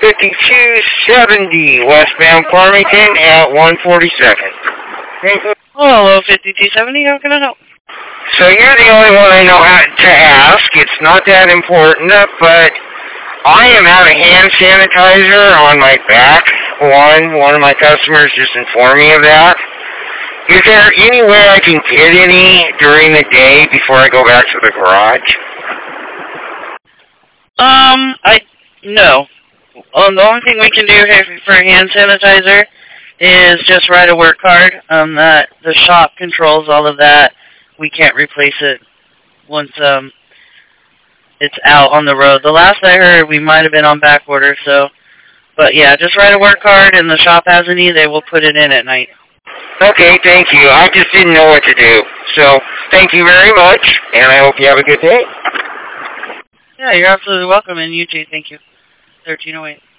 5270 westbound Farmington at 142nd. Hello, 5270, how can I help? So you're the only one I know how to ask. It's not that important, but I am out of hand sanitizer on my back. One of my customers just informed me of that. Is there any way I can get any during the day before I go back to the garage? No. The only thing we can do here for hand sanitizer is just write a work card. That the shop controls all of that. We can't replace it once it's out on the road. The last I heard, we might have been on back order. So, but yeah, just write a work card, and the shop has any, they will put it in at night. Okay, thank you. I just didn't know what to do. So, thank you very much, and I hope you have a good day. Yeah, you're absolutely welcome, and you too. Thank you. 1308.